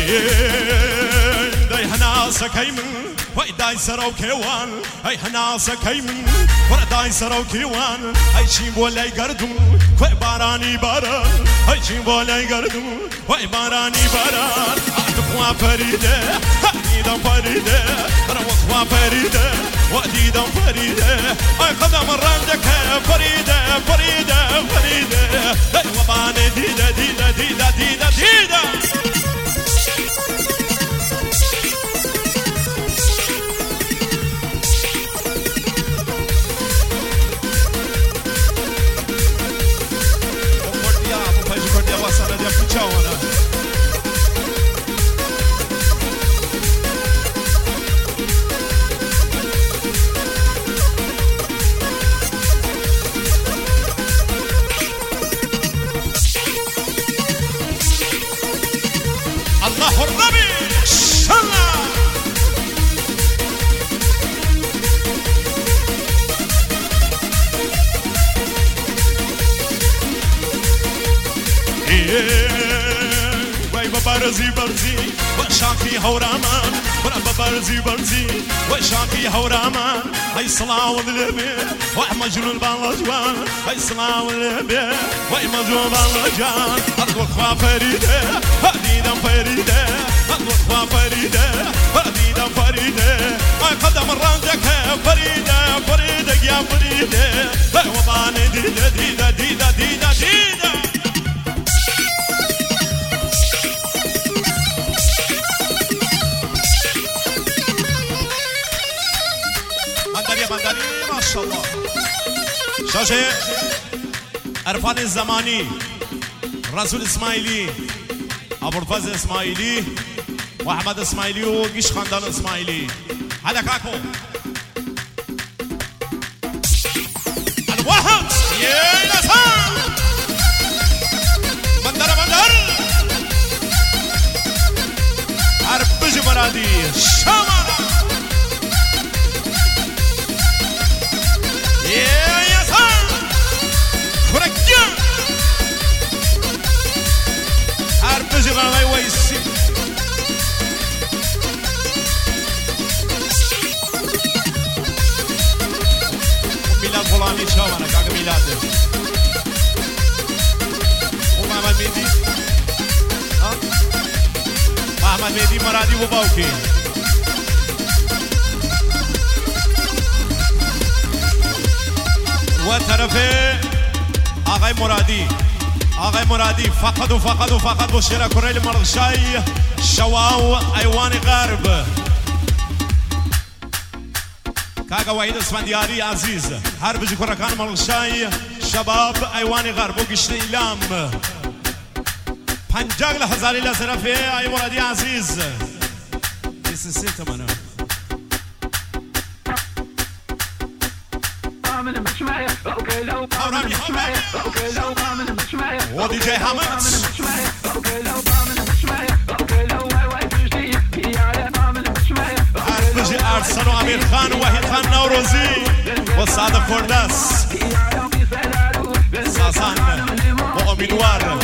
دای هەناسەکەی من وەی دای سەرە و کێوان ئەی هەناسەکەی من وەرە دای سەرە و کێوان ئەی چین بۆ لای گەردوو وەی بارانی باران ئەی چین بۆ لای گەردوو وەی بارانی باران هاتخوا فەریدە دیدەم فەریدە وەخوا فەریدە وە دیدەم فەریدە ئەی قەدەم ڕەنجەکە فەریدە فەریدە فەریدە ئەی وەبانێ دیدە دیدە دیدە دیدە دیدە الله الربي شلا وای ببرزی برزی و شاکی هورامان برا ببرزی برزی و شاکی هورامان ای صلاة ولبي و مجنون بالجوان ای صلاة ولبي و مجنون بالجوان أقول خوا فريدة دیدم فریده أقول خوا فريدة دیدم فریده ای قدم رنجك فریده فریده یا فریده ای وباني دیده دیده دیده دیده دیده بندری ماشاءالله شاشه عرفان الزمانی رسول اسماعیلی ابوالفضل اسماعیلی و احمد اسماعیلی و گیش خاندان اسماعیلی هذا كاكو الواحد يا نسان بندر عربج مرادي شمال يا سان فرقيا عربج مرادي ويسي ميلاد غلامي شامانا كاك ميلاد ومحمد مهدي محمد مهدي مرادي وباوكي و طرف آقای مرادی فقط و فقط و فقط با شیرا کوریل مرغشای شواو ایوان غرب کاغا وحید اسفندیاری عزیز هر بجی کرکان مرغشای شباب ایوان غرب و گشت ایلام 50,000 لطرف ای مرادی عزیز بیست ست منو و دی جی حمد بجی ارسن و امیر خان و وحید خان نوروزی و صادق کردس ساسان و امیدوار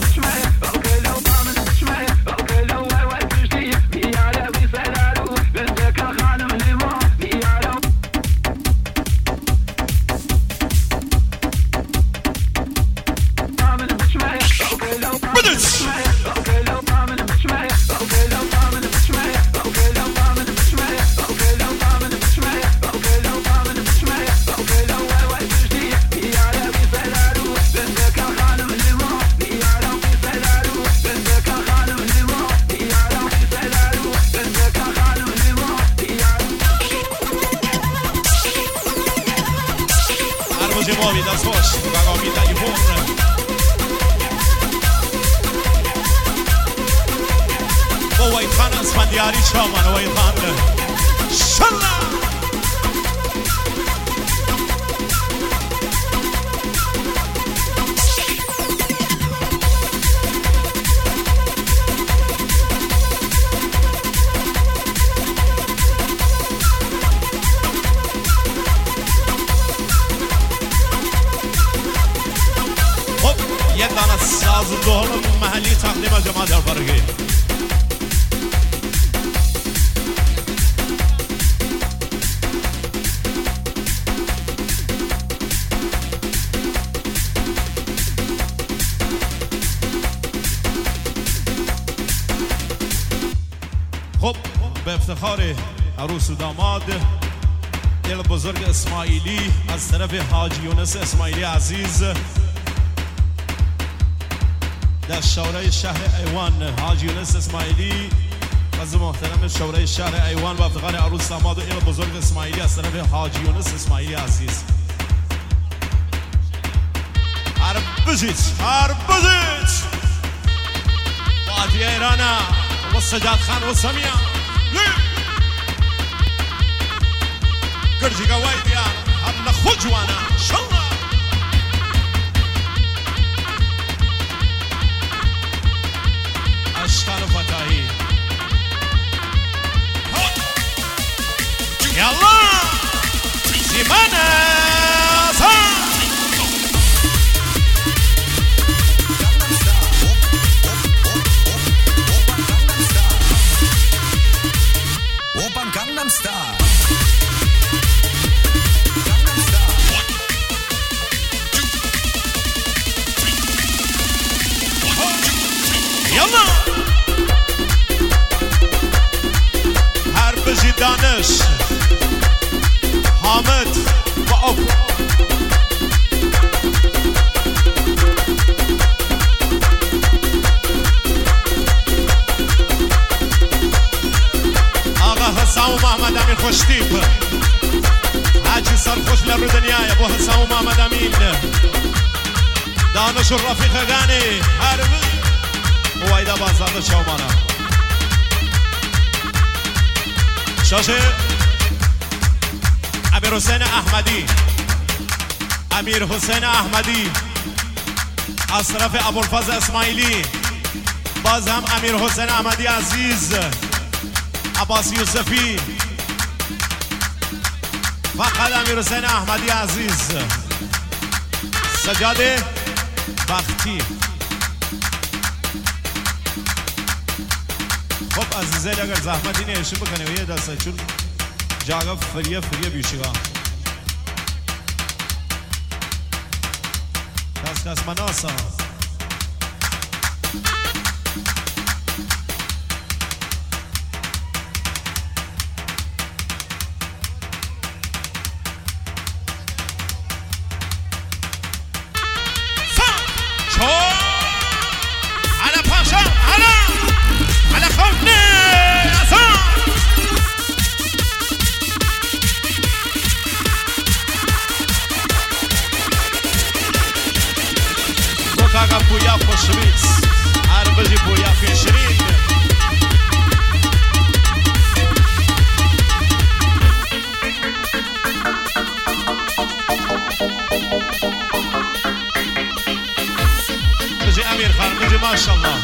اسفندیاری چامان و ایخان شلا خب یه دانه ساز دهل محلی تقدیم جماعت الفرقی افتخار عروس و داماد دل بزرگ اسماعیلی از طرف حاجی یونس اسماعیلی عزیز در شورای شهر ایوان. حاجی یونس اسماعیلی از محترم شورای شهر ایوان و افتخار عروس داماد و دل بزرگ اسماعیلی از طرف حاجی یونس اسماعیلی عزیز. هربزید وادی ایرانا و سجاد خان و سمیا گرجی قوای دیار هر نخو جوانا شلا اشکان و فتاحی یالا زیمانه Gangnam Style. Yalla. Harbeci Danish, Hamid ve Ab. حسام و محمد امین خوشتیب حاجی سرخوش لرو دنیای ابو حسام و محمد امین دانش و رفیق غنی حربی و وایدا بازار شومانا شاشه امیر حسین احمدی از طرف ابوالفضل اسماعیلی باز هم امیر حسین احمدی عزیز عباس یوسفی فقط امیر حسین احمدی عزیز سجاد بختی. خب عزیزه اگر زحمتی نیشون بکنه و یه دسته چون جاگا فریه بیشگاه کس مناسا على باشا على خوفني أسان زوكاكا بويا خوشويس عربجي بويا في شرين امیر خان بجی ماشاءالله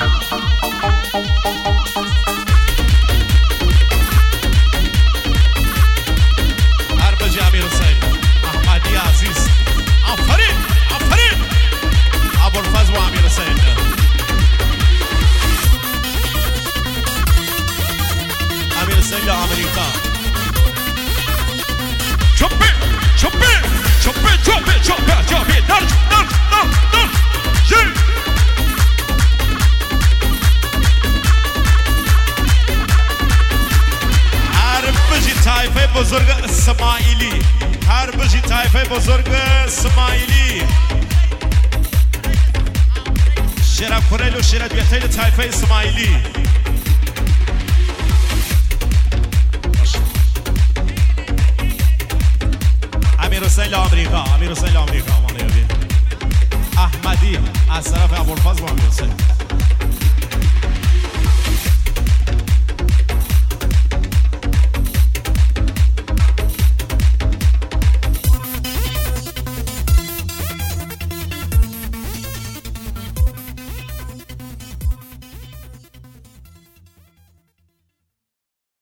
هر بجی امیر حسین احمدی عزیز آفرین ابوالفضل و امیر حسین لآمریکا چوبه در هر بجی طایفه بزرگ اسماعیلی شرف کریل و شرف بیتیل طایفه اسماعیلی امیر حسین لآمریکا احمدی از طرف ابوالفضل و امیر حسین